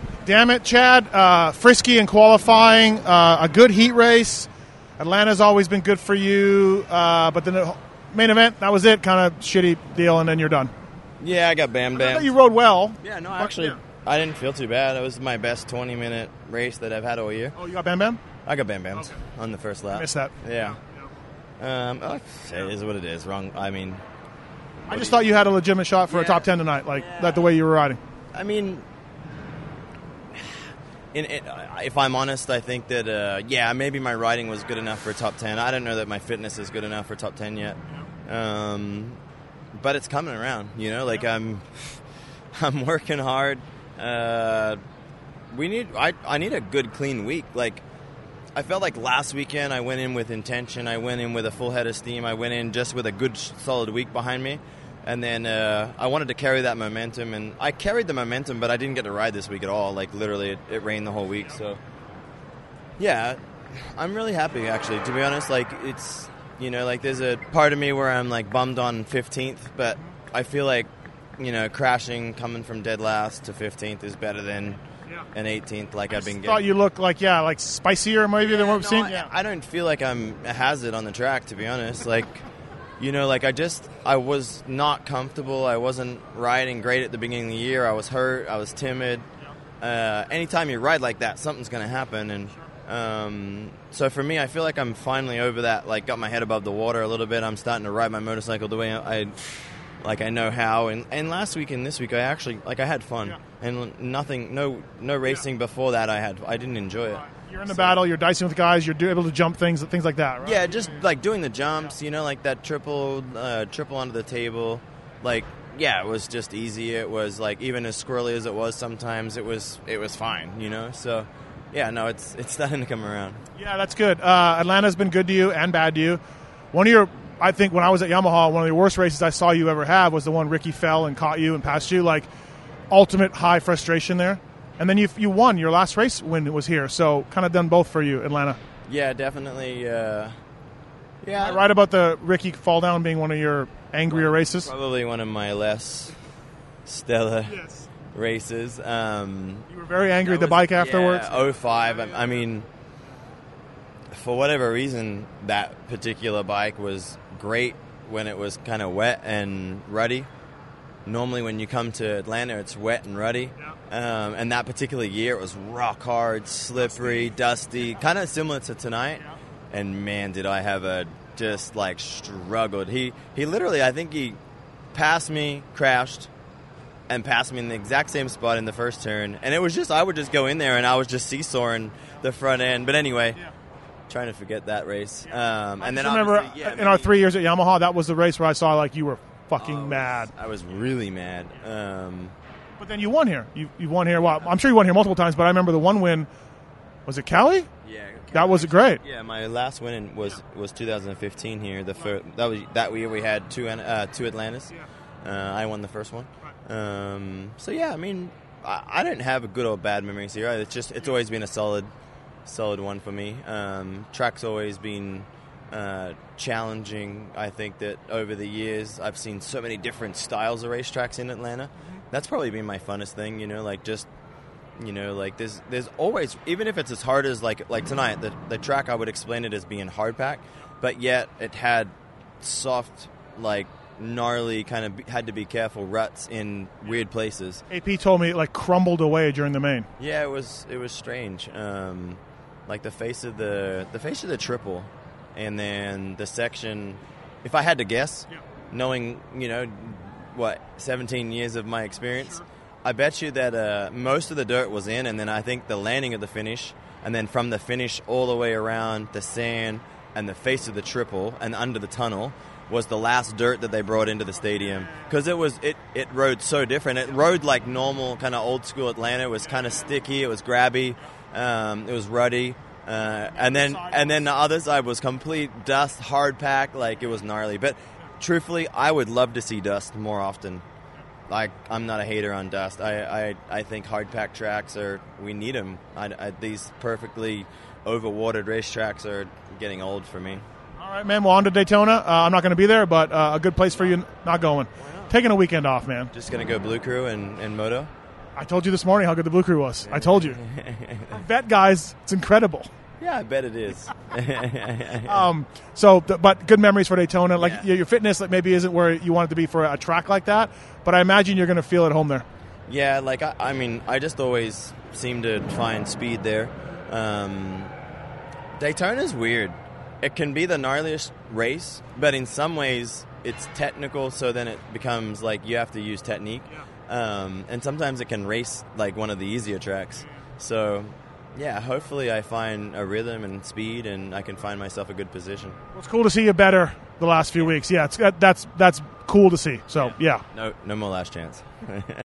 Damn it, Chad. Frisky in qualifying, a good heat race. Atlanta's always been good for you, but then the main event, that was it, kind of shitty deal, and then you're done. Yeah, I got bam. I thought you rode well. Yeah, no, actually, I didn't feel too bad. It was my best 20-minute race that I've had all year. Oh, you got bam? I got bam on the first lap. I missed that. Yeah. It is what it is. Wrong. I mean, I just thought you had a legitimate shot for a top 10 tonight, that the way you were riding. I mean, if I'm honest, I think that, maybe my riding was good enough for top 10. I don't know that my fitness is good enough for top 10 yet. But it's coming around, I'm working hard. I need a good, clean week. I felt like last weekend I went in with intention. I went in with a full head of steam. I went in just with a good, solid week behind me. And then I wanted to carry that momentum. And I carried the momentum, but I didn't get to ride this week at all. Literally, it rained the whole week. So, yeah, I'm really happy, actually, to be honest. It's, there's a part of me where I'm, bummed on 15th. But I feel like, crashing, coming from dead last to 15th is better than an 18th I've been getting. I thought you looked like spicier maybe than what we've seen. I don't feel like I'm a hazard on the track, to be honest. I was not comfortable. I wasn't riding great at the beginning of the year. I was hurt. I was timid. Anytime you ride like that, something's going to happen. And so for me, I feel like I'm finally over that, got my head above the water a little bit. I'm starting to ride my motorcycle the way I know how. And last week and this week, I actually, I had fun. Yeah. And no racing before that I didn't enjoy it. You're in the battle, you're dicing with guys, you're able to jump things like that, right? Yeah, just doing the jumps, that triple onto the table. It was just easy. It was even as squirrely as it was sometimes, it was fine, So, yeah, no, it's starting to come around. Yeah, that's good. Atlanta's been good to you and bad to you. I think when I was at Yamaha, one of the worst races I saw you ever have was the one Ricky fell and caught you and passed you. Ultimate high frustration there. And then you won your last race when it was here. So kind of done both for you, Atlanta. Yeah, definitely. Right about the Ricky fall down being one of your angrier races? Probably one of my less stellar races. You were very angry at the bike afterwards? Yeah, 05. I mean, for whatever reason, that particular bike was great when it was kind of wet and ruddy. Normally when you come to Atlanta, it's wet and ruddy. And that particular year, it was rock hard, slippery, dusty, kind of similar to tonight. And man, did I have struggled. He literally, I think he passed me, crashed, and passed me in the exact same spot in the first turn. And it was just, I would just go in there and I was just seesawing the front end. But anyway, trying to forget that race. And then I remember in our 3 years at Yamaha, that was the race where I saw you were fucking mad. I was really mad. But then you won here. You won here. Well, I'm sure you won here multiple times, but I remember the one win. Was it Cali? Yeah. That was great. Yeah, my last win was 2015 here. That year we had two Atlantas. I won the first one. So yeah, I mean, I didn't have a good or bad memories here. It's always been a solid one for me. Track's always been challenging. I think that over the years I've seen so many different styles of racetracks in Atlanta. That's probably been my funnest thing, there's always, even if it's as hard as like tonight, the track, I would explain it as being hard pack, but yet it had soft, gnarly, kind of had to be careful ruts in weird places. AP told me it crumbled away during the main. Yeah, it was strange. The face of the triple. And then the section, if I had to guess, knowing, 17 years of my experience, I bet you that most of the dirt was in, and then I think the landing of the finish, and then from the finish all the way around the sand and the face of the triple and under the tunnel was the last dirt that they brought into the stadium. Because it rode so different. It rode like normal, kind of old school Atlanta. It was kind of sticky. It was grabby. It was ruddy. And then the other side was complete dust, hard pack, it was gnarly. But truthfully, I would love to see dust more often. I'm not a hater on dust. I think hard pack tracks we need them. These perfectly overwatered racetracks are getting old for me. All right, man. Well, on to Daytona. I'm not going to be there, but a good place for you not going. Taking a weekend off, man. Just going to go Blue Crew and Moto. I told you this morning how good the Blue Crew was. I told you. For vet guys, it's incredible. Yeah, I bet it is. But good memories for Daytona. Like your fitness, like maybe isn't where you want it to be for a track like that, but I imagine you're going to feel at home there. Yeah, like I just always seem to find speed there. Daytona's weird. It can be the gnarliest race, but in some ways it's technical, so then it becomes like you have to use technique. And sometimes it can race like one of the easier tracks. So, yeah, hopefully I find a rhythm and speed, and I can find myself a good position. Well, it's cool to see you better the last few weeks. Yeah, that's cool to see. So, yeah. No more last chance.